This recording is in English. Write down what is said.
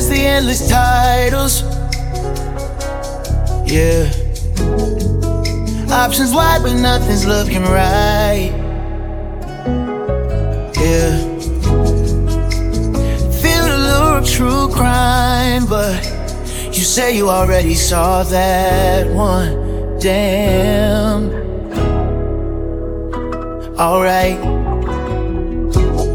past the endless titles. Yeah. Options wide, but nothing's looking right. Yeah. Feel the lure of true crime, but you say you already saw that one. Damn. Alright.